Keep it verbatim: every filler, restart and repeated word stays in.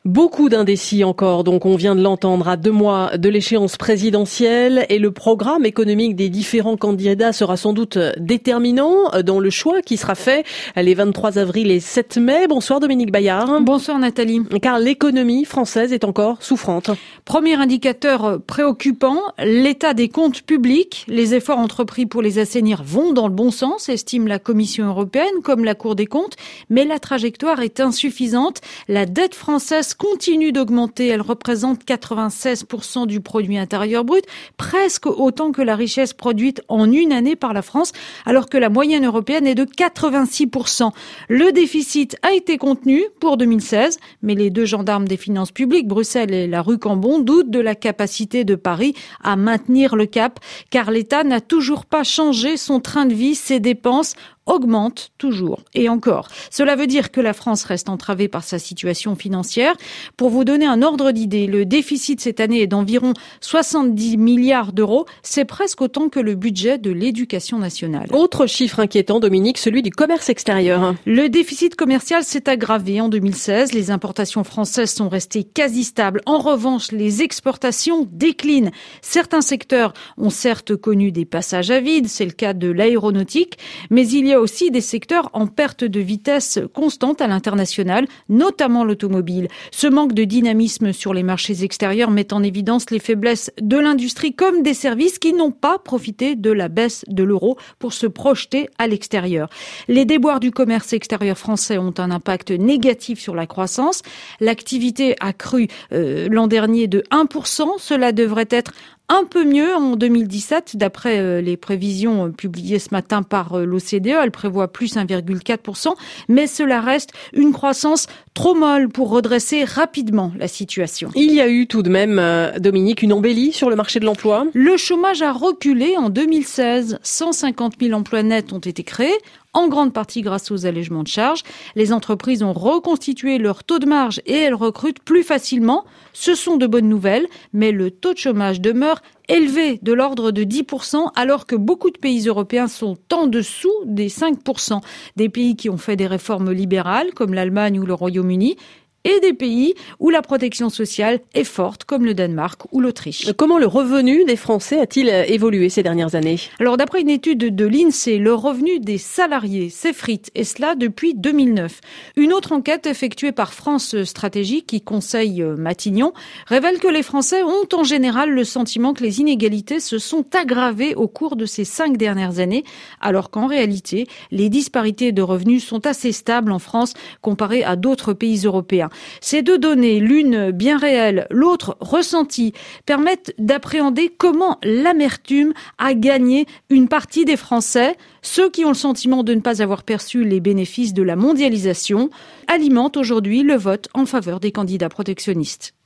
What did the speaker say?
Beaucoup d'indécis encore, donc on vient de l'entendre, à deux mois de l'échéance présidentielle, et le programme économique des différents candidats sera sans doute déterminant dans le choix qui sera fait les vingt-trois avril et sept mai. Bonsoir Dominique Bayard. Bonsoir Nathalie. Car l'économie française est encore souffrante. Premier indicateur préoccupant, l'état des comptes publics. Les efforts entrepris pour les assainir vont dans le bon sens, estime la Commission européenne comme la Cour des comptes, mais la trajectoire est insuffisante. La dette française continue d'augmenter. Elle représente quatre-vingt-seize pour cent du produit intérieur brut, presque autant que la richesse produite en une année par la France, alors que la moyenne européenne est de quatre-vingt-six pour cent. Le déficit a été contenu pour deux mille seize, mais les deux gendarmes des finances publiques, Bruxelles et la rue Cambon, doutent de la capacité de Paris à maintenir le cap, car l'État n'a toujours pas changé son train de vie, ses dépenses augmente toujours et encore. Cela veut dire que la France reste entravée par sa situation financière. Pour vous donner un ordre d'idée, le déficit cette année est d'environ soixante-dix milliards d'euros. C'est presque autant que le budget de l'éducation nationale. Autre chiffre inquiétant, Dominique, celui du commerce extérieur. Le déficit commercial s'est aggravé en deux mille seize. Les importations françaises sont restées quasi stables. En revanche, les exportations déclinent. Certains secteurs ont certes connu des passages à vide, c'est le cas de l'aéronautique, mais il y a aussi des secteurs en perte de vitesse constante à l'international, notamment l'automobile. Ce manque de dynamisme sur les marchés extérieurs met en évidence les faiblesses de l'industrie comme des services qui n'ont pas profité de la baisse de l'euro pour se projeter à l'extérieur. Les déboires du commerce extérieur français ont un impact négatif sur la croissance. L'activité a cru euh, l'an dernier de un pour cent. Cela devrait être un peu mieux en deux mille dix-sept, d'après les prévisions publiées ce matin par l'O C D E. Elle prévoit plus un virgule quatre pour cent, mais cela reste une croissance trop molle pour redresser rapidement la situation. Il y a eu tout de même, Dominique, une embellie sur le marché de l'emploi. Le chômage a reculé en deux mille seize. cent cinquante mille emplois nets ont été créés, en grande partie grâce aux allègements de charges. Les entreprises ont reconstitué leur taux de marge et elles recrutent plus facilement. Ce sont de bonnes nouvelles, mais le taux de chômage demeure élevé, de l'ordre de dix pour cent, alors que beaucoup de pays européens sont en dessous des cinq pour cent. Des pays qui ont fait des réformes libérales, comme l'Allemagne ou le Royaume-Uni, et des pays où la protection sociale est forte, comme le Danemark ou l'Autriche. Comment le revenu des Français a-t-il évolué ces dernières années ? Alors, d'après une étude de l'INSEE, le revenu des salariés s'effrite, et cela depuis deux mille neuf. Une autre enquête effectuée par France Stratégie, qui conseille Matignon, révèle que les Français ont en général le sentiment que les inégalités se sont aggravées au cours de ces cinq dernières années, alors qu'en réalité, les disparités de revenus sont assez stables en France comparées à d'autres pays européens. Ces deux données, l'une bien réelle, l'autre ressentie, permettent d'appréhender comment l'amertume a gagné une partie des Français. Ceux qui ont le sentiment de ne pas avoir perçu les bénéfices de la mondialisation alimentent aujourd'hui le vote en faveur des candidats protectionnistes.